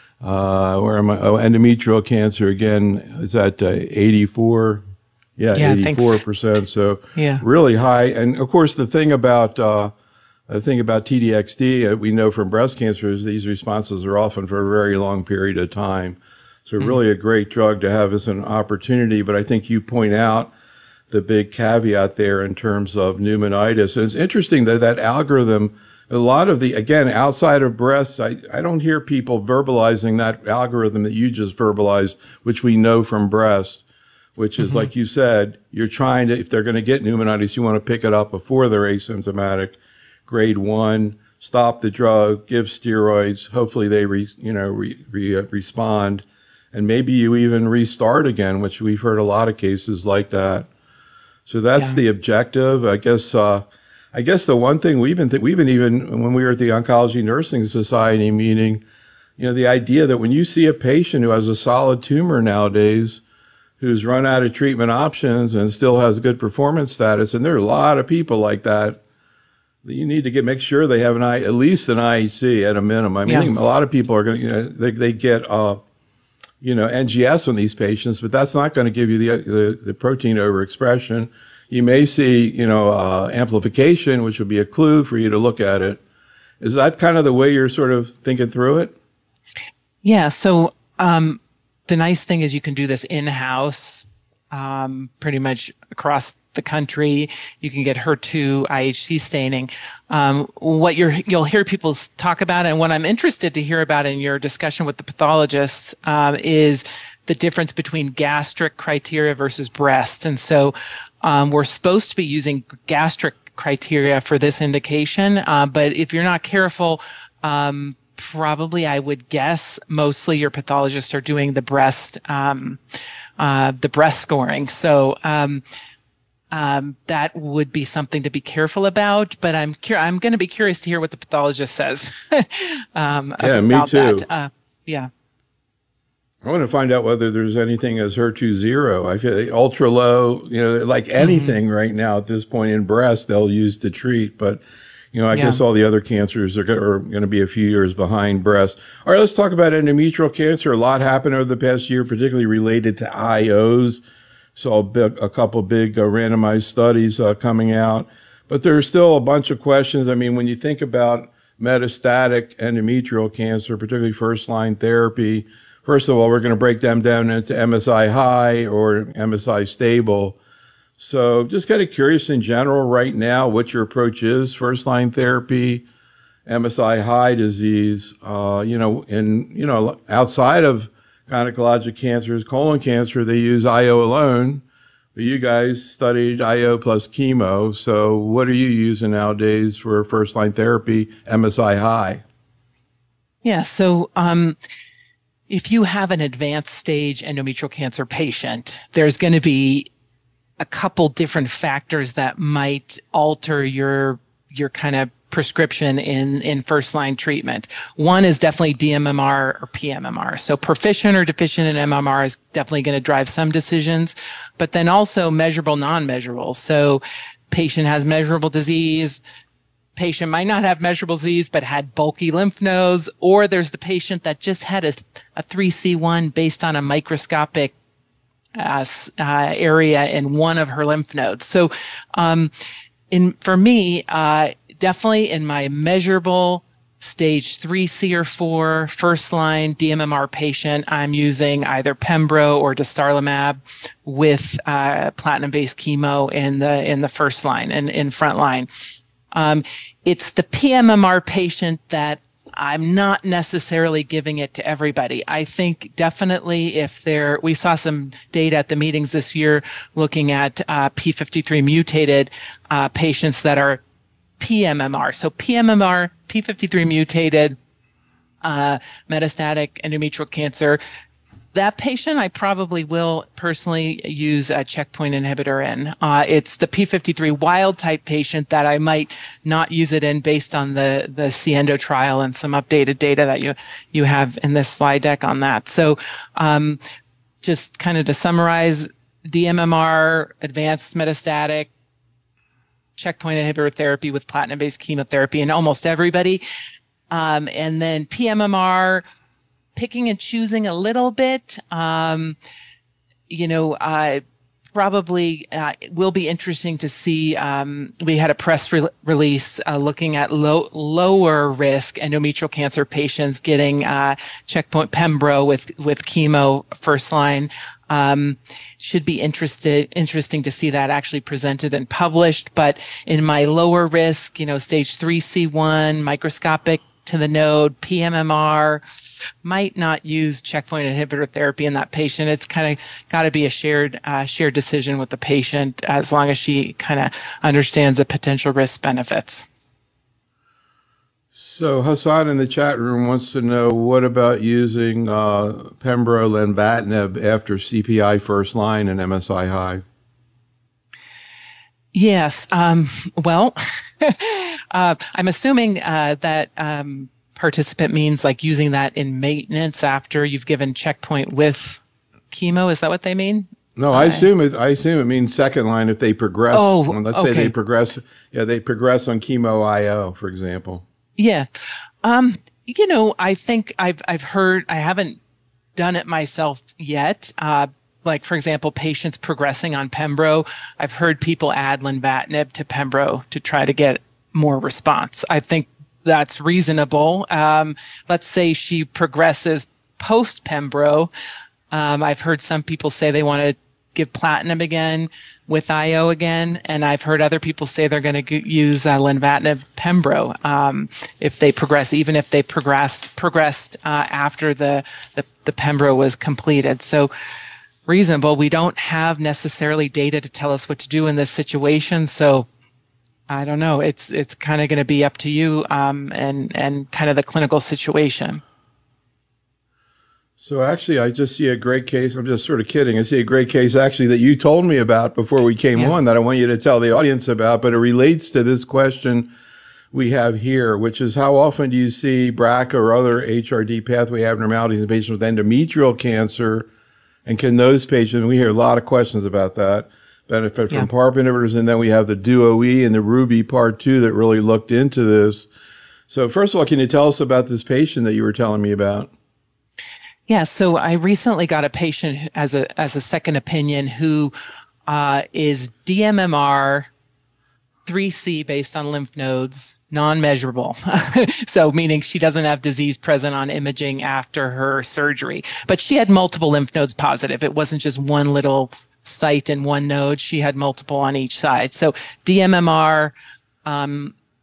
Uh, where am I? Oh, endometrial cancer, again, is at uh, eighty-four. Yeah, yeah eighty-four percent. So yeah. really high. And of course, the thing about, uh, the thing about T D X D, uh, we know from breast cancer is these responses are often for a very long period of time. So mm-hmm. really a great drug to have as an opportunity. But I think you point out the big caveat there in terms of pneumonitis. And it's interesting that that algorithm, a lot of the, again, outside of breasts, I, I don't hear people verbalizing that algorithm that you just verbalized, which we know from breasts, which is, mm-hmm. like you said, you're trying to, if they're going to get pneumonitis, you want to pick it up before they're asymptomatic. Grade one, stop the drug, give steroids. Hopefully they, re, you know, re, re, uh, respond. And maybe you even restart again, which we've heard a lot of cases like that. So that's yeah. the objective. I guess, uh, I guess the one thing we've been, th- we've been even, when we were at the Oncology Nursing Society meeting, you know, the idea that when you see a patient who has a solid tumor nowadays, who's run out of treatment options and still has good performance status, and there are a lot of people like that, that you need to get, make sure they have an I, at least an I H C at a minimum. I mean, yeah. a lot of people are going to, you know, they, they get, uh, you know, N G S on these patients, but that's not going to give you the, the, the protein overexpression. You may see, you know, uh, amplification, which would be a clue for you to look at it. Is that kind of the way you're sort of thinking through it? Yeah. So, um, the nice thing is you can do this in-house, um, pretty much across the country. You can get H E R two I H C staining. Um, what you're, you'll hear people talk about, and what I'm interested to hear about in your discussion with the pathologists, um, is the difference between gastric criteria versus breast. And so, um, we're supposed to be using gastric criteria for this indication, uh, but if you're not careful, um, probably I would guess mostly your pathologists are doing the breast, um, uh, the breast scoring. So, um, Um, that would be something to be careful about, but I'm cur- I'm going to be curious to hear what the pathologist says. um, yeah, about me too. That. Uh, yeah. I want to find out whether there's anything as H E R two zero. I feel like ultra low, you know, like anything mm-hmm. right now at this point in breast, they'll use to treat. But, you know, I yeah. guess all the other cancers are going to be a few years behind breast. All right, let's talk about endometrial cancer. A lot happened over the past year, particularly related to I Os. Saw a, big, a couple big uh, randomized studies uh, coming out, but there are still a bunch of questions. I mean, when you think about metastatic endometrial cancer, particularly first-line therapy, first of all, we're going to break them down into M S I high or M S I stable. So just kind of curious in general right now what your approach is, first-line therapy, M S I high disease. Uh, you know, in, you know, outside of gynecologic cancers, colon cancer, they use I O alone. But you guys studied I O plus chemo. So what are you using nowadays for first line therapy, M S I high? Yeah. So, um, if you have an advanced stage endometrial cancer patient, there's going to be a couple different factors that might alter your your kind of prescription in in first line treatment. One is definitely D M M R or P M M R. So proficient or deficient in M M R is definitely going to drive some decisions, but then also measurable, non-measurable. So patient has measurable disease. Patient might not have measurable disease, but had bulky lymph nodes, or there's the patient that just had a, a three C one based on a microscopic uh, uh, area in one of her lymph nodes. So, um, in for me, uh, definitely in my measurable stage three C or four first line D M M R patient, I'm using either Pembro or dostarlimab with uh, platinum-based chemo in the in the first line and in front line. Um, it's the P M M R patient that I'm not necessarily giving it to everybody. I think definitely if there, we saw some data at the meetings this year looking at uh, P fifty-three mutated uh, patients that are P M M R. So P M M R, P fifty-three mutated uh, metastatic endometrial cancer. That patient, I probably will personally use a checkpoint inhibitor in. Uh, it's the P fifty-three wild type patient that I might not use it in based on the, the SIENDO trial and some updated data that you, you have in this slide deck on that. So, um, just kind of to summarize, D M M R, advanced metastatic, checkpoint inhibitor therapy with platinum-based chemotherapy in almost everybody. Um, and then P M M R, picking and choosing a little bit. Um, you know, uh, probably uh, will be interesting to see. Um, we had a press re- release uh, looking at low, lower risk endometrial cancer patients getting uh, checkpoint Pembro with with chemo first line. Um, should be interested interesting to see that actually presented and published. But in my lower risk, you know, stage three C one microscopic to the node, P M M R, might not use checkpoint inhibitor therapy in that patient. It's kind of got to be a shared uh, shared decision with the patient as long as she kind of understands the potential risk benefits. So Hassan in the chat room wants to know, what about using uh, Pembro lenvatinib after C P I first line and M S I high? Yes. Um, well, uh, I'm assuming uh, that um, participant means like using that in maintenance after you've given checkpoint with chemo. Is that what they mean? No, I uh, assume it. I assume it means second line if they progress. Oh, well, let's okay. say they progress. Yeah, they progress on chemo I O, for example. Yeah. Um, you know, I think I've I've heard. I haven't done it myself yet. Uh, Like, for example, patients progressing on Pembro, I've heard people add lenvatinib to Pembro to try to get more response. I think that's reasonable. Um, let's say she progresses post Pembro. Um, I've heard some people say they want to give platinum again with I O again, and I've heard other people say they're going to use uh, lenvatinib Pembro um, if they progress, even if they progress progressed uh, after the, the the Pembro was completed. So. Reasonable. We don't have necessarily data to tell us what to do in this situation, so I don't know. It's it's kind of going to be up to you um, and and kind of the clinical situation. So actually, I just see a great case. I'm just sort of kidding. I see a great case actually that you told me about before we came yeah. on that I want you to tell the audience about, but it relates to this question we have here, which is how often do you see B R C A or other H R D pathway abnormalities in patients with endometrial cancer? And can those patients, we hear a lot of questions about that, benefit from yeah. PARP inhibitors, and then we have the DUO-E and the RUBY part two that really looked into this. So first of all, can you tell us about this patient that you were telling me about? Yeah, so I recently got a patient as a as a second opinion who uh, is D M M R three C based on lymph nodes, non-measurable. So meaning she doesn't have disease present on imaging after her surgery. But she had multiple lymph nodes positive. It wasn't just one little site in one node. She had multiple on each side. So D M M R, um,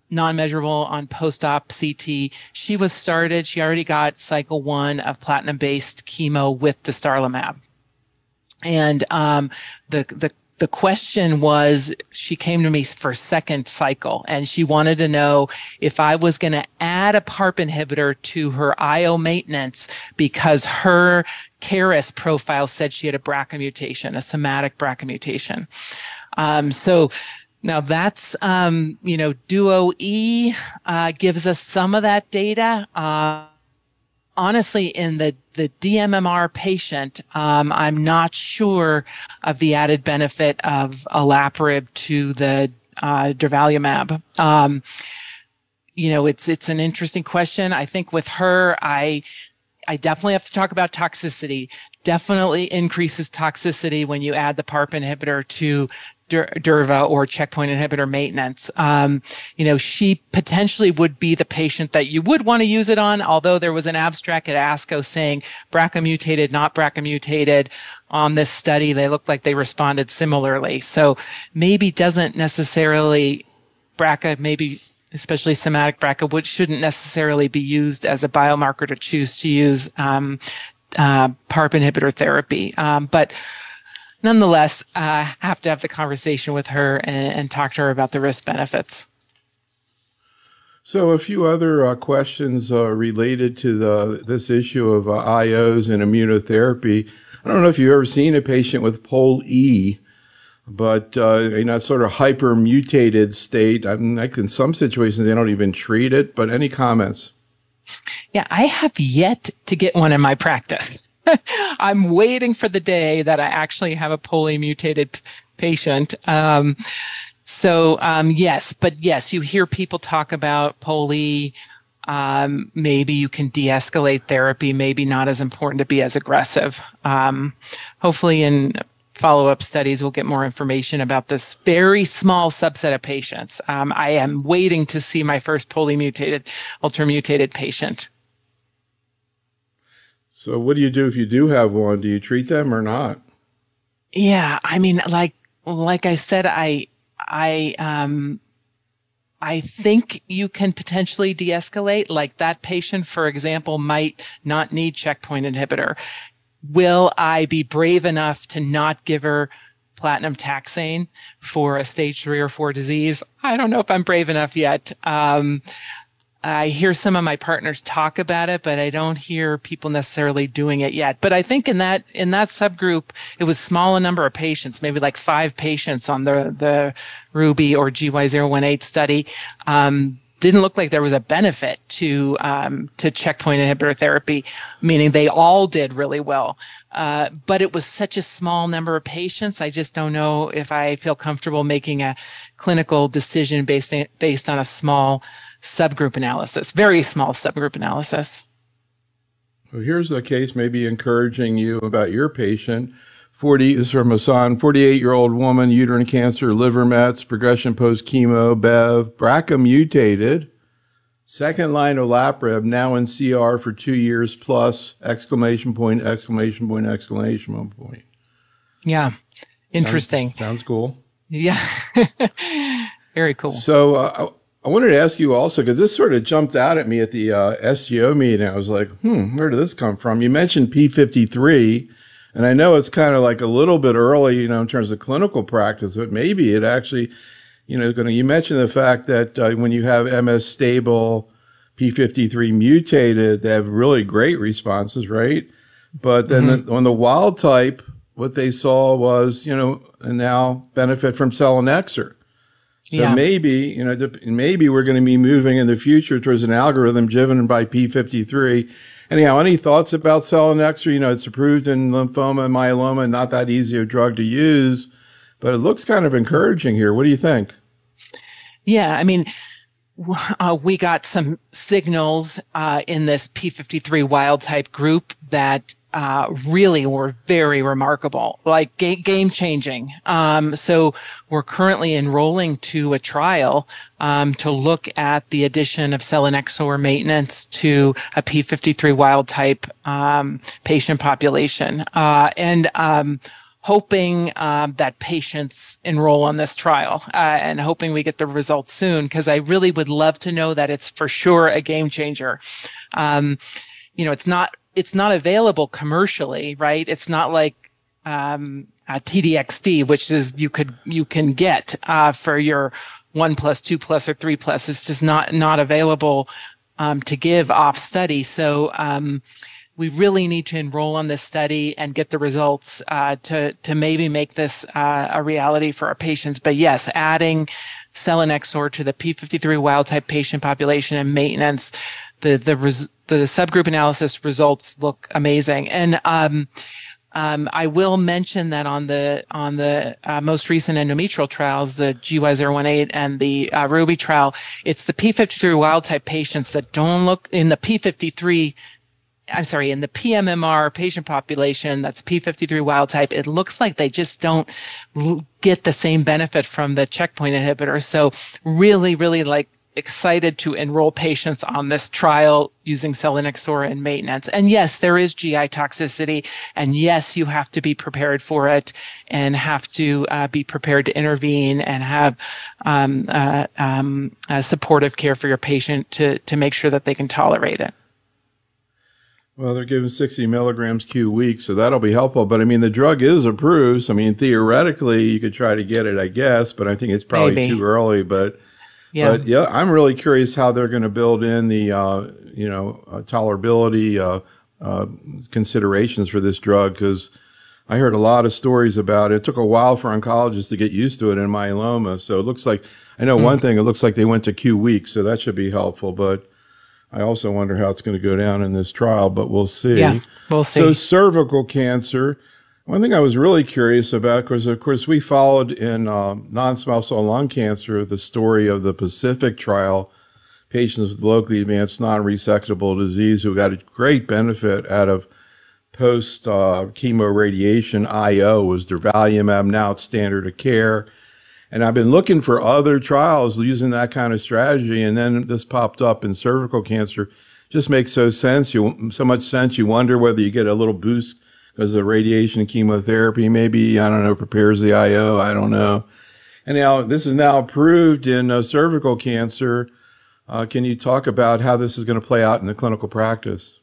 non-measurable on post-op C T. She was started, she already got cycle one of platinum-based chemo with dostarlimab. And um, the, the The question was, she came to me for second cycle, and she wanted to know if I was going to add a PARP inhibitor to her I O maintenance because her K R A S profile said she had a B R C A mutation, a somatic B R C A mutation. Um, so now that's, um, you know, DuoE uh, gives us some of that data. Uh, Honestly, in the, the D M M R patient, um, I'm not sure of the added benefit of olaparib to the uh, durvalumab. Um, you know, it's it's an interesting question. I think with her, I I definitely have to talk about toxicity. Definitely increases toxicity when you add the PARP inhibitor to Dur- Durva or checkpoint inhibitor maintenance. Um, you know, she potentially would be the patient that you would want to use it on, although there was an abstract at ASCO saying B R C A mutated, not B R C A mutated on this study. They looked like they responded similarly. So maybe doesn't necessarily B R C A, maybe especially somatic B R C A, which shouldn't necessarily be used as a biomarker to choose to use um, uh, PARP inhibitor therapy. Um, but nonetheless, I uh, have to have the conversation with her and, and talk to her about the risk benefits. So a few other uh, questions uh, related to the this issue of uh, I Os and immunotherapy. I don't know if you've ever seen a patient with POLE, but uh, in that sort of hyper-mutated state. I mean, like in some situations, they don't even treat it, but any comments? Yeah, I have yet to get one in my practice. I'm waiting for the day that I actually have a POLE mutated p- patient. Um, so, um, yes, but yes, you hear people talk about POLE. Um, maybe you can de-escalate therapy, maybe not as important to be as aggressive. Um, hopefully in follow-up studies, we'll get more information about this very small subset of patients. Um, I am waiting to see my first POLE mutated, ultra-mutated patient. So what do you do if you do have one? Do you treat them or not? Yeah, I mean, like like I said, I I um I think you can potentially de-escalate. Like that patient, for example, might not need checkpoint inhibitor. Will I be brave enough to not give her platinum taxane for a stage three or four disease? I don't know if I'm brave enough yet. Um, I hear some of my partners talk about it, but I don't hear people necessarily doing it yet. But I think in that in that subgroup, it was small a number of patients, maybe like five patients on the the RUBY or G Y zero one eight study. Um, didn't look like there was a benefit to um, to checkpoint inhibitor therapy, meaning they all did really well. Uh, but it was such a small number of patients. I just don't know if I feel comfortable making a clinical decision based based on a small subgroup analysis, very small subgroup analysis. Well, here's a case maybe encouraging you about your patient. forty is from Hassan, forty-eight-year-old woman, uterine cancer, liver mets, progression post-chemo, B E V, B R C A mutated, second line olaparib, now in C R for two years plus, exclamation point, exclamation point, exclamation point. Yeah, interesting. Sounds, sounds cool. Yeah, very cool. So uh, I wanted to ask you also, because this sort of jumped out at me at the uh, S G O meeting. I was like, hmm, where did this come from? You mentioned P fifty-three, and I know it's kind of like a little bit early, you know, in terms of clinical practice, but maybe it actually, you know, going to, you mentioned the fact that uh, when you have M S stable, P fifty-three mutated, they have really great responses, right? But then mm-hmm. the, on the wild type, what they saw was, you know, and now benefit from selinexor. So yeah. maybe, you know, maybe we're going to be moving in the future towards an algorithm driven by P fifty-three. Anyhow, any thoughts about selinexor? You know, it's approved in lymphoma and myeloma, not that easy a drug to use, but it looks kind of encouraging here. What do you think? Yeah, I mean, uh, we got some signals uh, in this P fifty-three wild type group that uh, really were very remarkable, like ga- game changing. Um, so we're currently enrolling to a trial um, to look at the addition of selinexor maintenance to a P fifty-three wild type um, patient population. Uh, and um, hoping um, that patients enroll on this trial uh, and hoping we get the results soon, because I really would love to know that it's for sure a game changer. Um, you know, it's not it's not available commercially, right? It's not like um, a T D X D, which is you could you can get uh, for your one plus, two plus, or three plus. It's just not not available um, to give off study. So um, we really need to enroll on this study and get the results uh, to to maybe make this uh, a reality for our patients. But yes, adding selinexor to the p fifty-three wild type patient population and maintenance, the the res- the subgroup analysis results look amazing. And um, um, I will mention that on the on the uh, most recent endometrial trials, the G Y zero one eight and the uh, Ruby trial, it's the p fifty-three wild type patients that don't look in the p fifty-three. I'm sorry, in the P M M R patient population, that's p fifty-three wild type, it looks like they just don't l- get the same benefit from the checkpoint inhibitor. So really, really like excited to enroll patients on this trial using selinexor in maintenance. And yes, there is G I toxicity. And yes, you have to be prepared for it and have to uh, be prepared to intervene and have um, uh, um, uh, supportive care for your patient to, to make sure that they can tolerate it. Well, they're giving sixty milligrams Q week, so that'll be helpful. But I mean, the drug is approved. So, I mean, theoretically, you could try to get it, I guess, but I think it's probably Maybe. too early. But, Yeah. but yeah, I'm really curious how they're going to build in the, uh, you know, uh, tolerability uh, uh, considerations for this drug, because I heard a lot of stories about it. It took a while for oncologists to get used to it in myeloma. So it looks like, I know mm-hmm. one thing, it looks like they went to Q week, so that should be helpful. But I also wonder how it's going to go down in this trial, but we'll see. Yeah, we'll see. So cervical cancer, one thing I was really curious about, because of course we followed in uh, non-small cell lung cancer the story of the Pacific trial, patients with locally advanced non-resectable disease who got a great benefit out of post uh, chemoradiation I O, was durvalumab, now it's standard of care. And I've been looking for other trials using that kind of strategy, and then this popped up in cervical cancer. Just makes so sense. You so much sense. You wonder whether you get a little boost because of radiation and chemotherapy. Maybe, I don't know, prepares the I O. I don't know. And now this is now approved in uh, cervical cancer. Uh, can you talk about how this is going to play out in the clinical practice?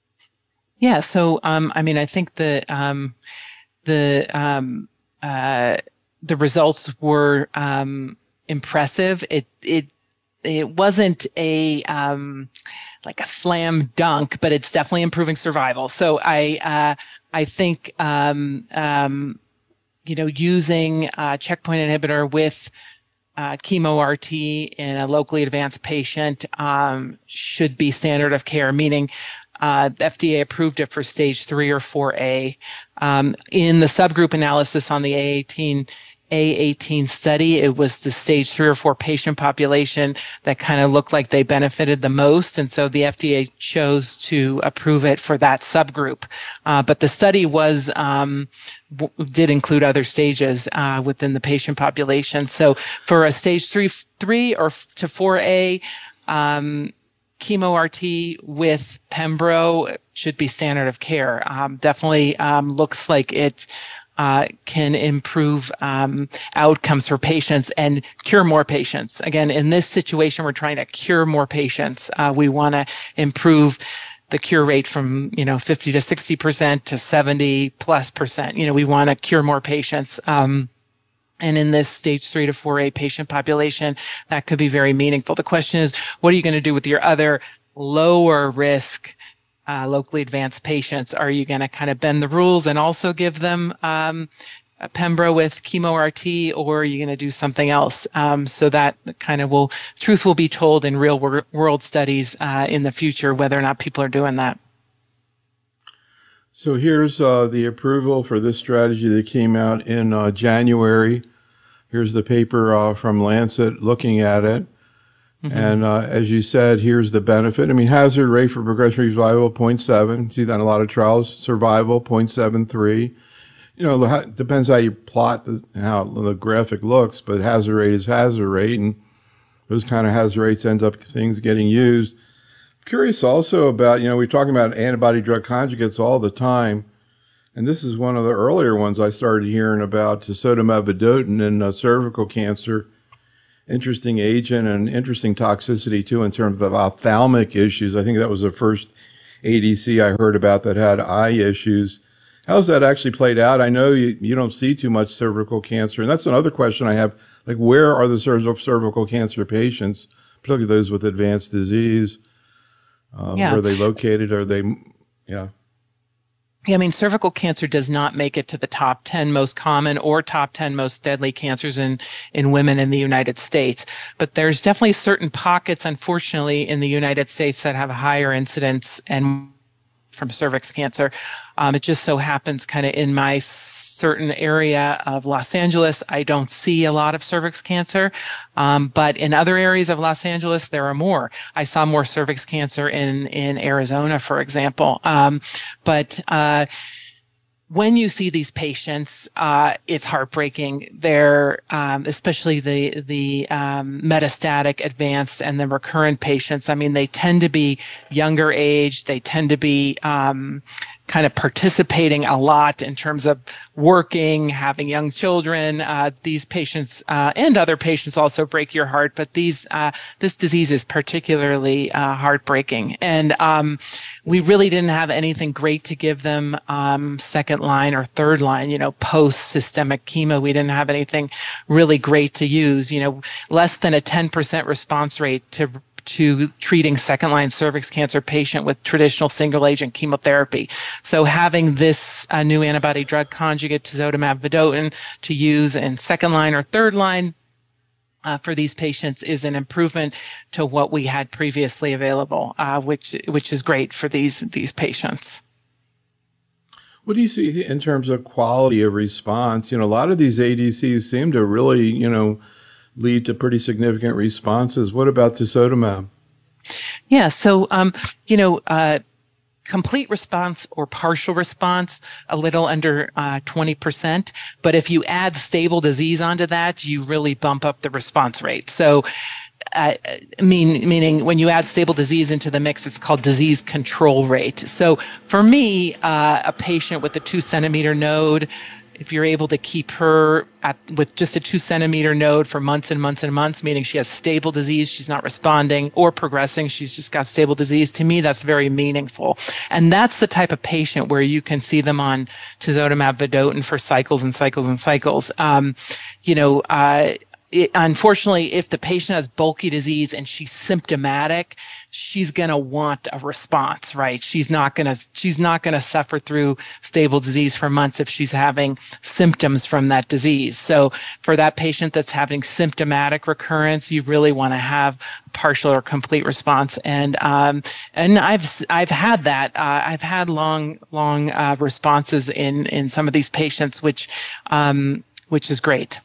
Yeah. So, um, I mean, I think the um, the um, uh, the results were um, impressive. It it it wasn't a um, like a slam dunk, but it's definitely improving survival. So I uh, I think um, um, you know, using a checkpoint inhibitor with uh, chemo R T in a locally advanced patient um, should be standard of care, meaning Uh, the F D A approved it for stage three or four A. Um, in the subgroup analysis on the A eighteen, A eighteen study, it was the stage three or four patient population that kind of looked like they benefited the most. And so the F D A chose to approve it for that subgroup. Uh, but the study was, um, w- did include other stages, uh, within the patient population. So for a stage three, three or f- to four A, um, chemo R T with Pembro should be standard of care. Um, definitely um, looks like it uh, can improve um, outcomes for patients and cure more patients. Again, in this situation, we're trying to cure more patients. Uh, we want to improve the cure rate from, you know, fifty to sixty percent to seventy plus percent. You know, we want to cure more patients. Um, And in this stage three to four A patient population, that could be very meaningful. The question is, what are you going to do with your other lower risk, uh, locally advanced patients? Are you going to kind of bend the rules and also give them um, Pembro with chemo R T, or are you going to do something else? Um, so that kind of will, truth will be told in real wor- world studies uh, in the future, whether or not people are doing that. So here's uh, the approval for this strategy that came out in uh, January. Here's the paper uh, from Lancet looking at it. Mm-hmm. And uh, as you said, here's the benefit. I mean, hazard rate for progression-free survival, zero point seven. See that in a lot of trials. Survival, zero point seven three. You know, it depends how you plot the, how the graphic looks, but hazard rate is hazard rate. And those kind of hazard rates end up things getting used. Curious also about, you know, we're talking about antibody drug conjugates all the time. And this is one of the earlier ones I started hearing about, tisotumab vedotin in uh, cervical cancer. Interesting agent and interesting toxicity, too, in terms of ophthalmic issues. I think that was the first A D C I heard about that had eye issues. How's that actually played out? I know you, you don't see too much cervical cancer. And that's another question I have. Like, where are the cervical cancer patients, particularly those with advanced disease? Um, yeah. Where are they located? Are they, yeah. Yeah, I mean, cervical cancer does not make it to the top ten most common or top ten most deadly cancers in, in women in the United States. But there's definitely certain pockets, unfortunately, in the United States that have a higher incidence and from cervix cancer. Um, it just so happens kind of in my certain area of Los Angeles, I don't see a lot of cervix cancer. Um, but in other areas of Los Angeles, there are more. I saw more cervix cancer in, in Arizona, for example. Um, but, uh, when you see these patients, uh, it's heartbreaking. They're, um, especially the, the, um, metastatic, advanced, and the recurrent patients. I mean, they tend to be younger age. They tend to be, um, kind of participating a lot in terms of working, having young children. Uh, these patients, uh, and other patients also break your heart, but these, uh, this disease is particularly, uh, heartbreaking. And, um, we really didn't have anything great to give them, um, second line or third line, you know, post systemic chemo. We didn't have anything really great to use, you know, less than a ten percent response rate to to treating second-line cervix cancer patient with traditional single-agent chemotherapy. So having this uh, new antibody drug conjugate, tisotumab vedotin, to use in second-line or third-line uh, for these patients is an improvement to what we had previously available, uh, which which is great for these these patients. What do you see in terms of quality of response? You know, a lot of these A D Cs seem to really, you know, lead to pretty significant responses. What about tisotumab? Yeah, so, um, you know, uh, complete response or partial response, a little under uh, twenty percent. But if you add stable disease onto that, you really bump up the response rate. So, uh, mean, meaning when you add stable disease into the mix, it's called disease control rate. So for me, uh, a patient with a two centimeter node, if you're able to keep her at, with just a two centimeter node for months and months and months, meaning she has stable disease, she's not responding or progressing, she's just got stable disease, to me, that's very meaningful. And that's the type of patient where you can see them on tisotumab vedotin for cycles and cycles and cycles. Um, you know, uh, It, unfortunately, if the patient has bulky disease and she's symptomatic, she's going to want a response, right? She's not going to, she's not going to suffer through stable disease for months if she's having symptoms from that disease. So for that patient that's having symptomatic recurrence, you really want to have partial or complete response. And, um, and I've, I've had that, uh, I've had long, long, uh, responses in, in some of these patients, which, um, which is great.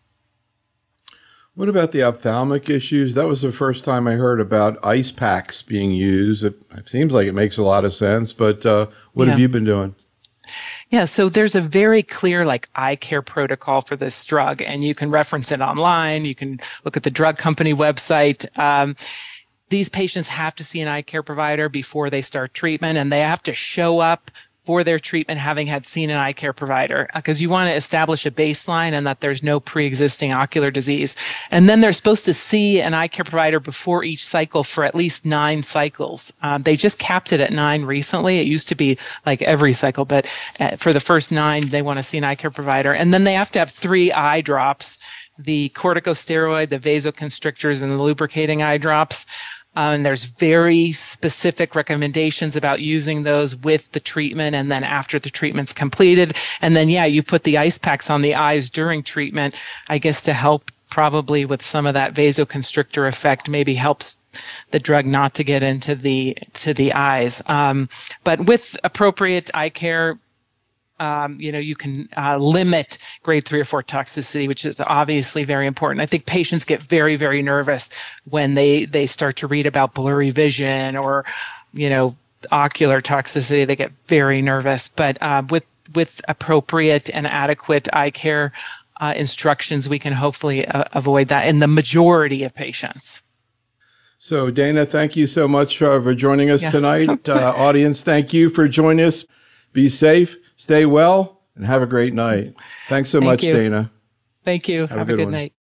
What about the ophthalmic issues? That was the first time I heard about ice packs being used. It, it seems like it makes a lot of sense, but uh, what yeah. have you been doing? Yeah, so there's a very clear like eye care protocol for this drug, and you can reference it online. You can look at the drug company website. Um, these patients have to see an eye care provider before they start treatment, and they have to show up for their treatment having had seen an eye care provider, because you want to establish a baseline and that there's no pre-existing ocular disease. And then they're supposed to see an eye care provider before each cycle for at least nine cycles. Um, they just capped it at nine recently. It used to be like every cycle, but uh, for the first nine, they want to see an eye care provider. And then they have to have three eye drops, the corticosteroid, the vasoconstrictors, and the lubricating eye drops. Uh, and there's very specific recommendations about using those with the treatment and then after the treatment's completed. And then, yeah, you put the ice packs on the eyes during treatment, I guess to help probably with some of that vasoconstrictor effect, maybe helps the drug not to get into the, to the eyes. Um, but with appropriate eye care, Um, you know, you can uh, limit grade three or four toxicity, which is obviously very important. I think patients get very, very nervous when they, they start to read about blurry vision or, you know, ocular toxicity. They get very nervous. But uh, with with appropriate and adequate eye care uh, instructions, we can hopefully uh, avoid that in the majority of patients. So, Dana, thank you so much uh, for joining us yeah. tonight. uh, audience, thank you for joining us. Be safe. Stay well and have a great night. Thanks so Thank much, you. Dana. Thank you. Have, have a good, a good one. night.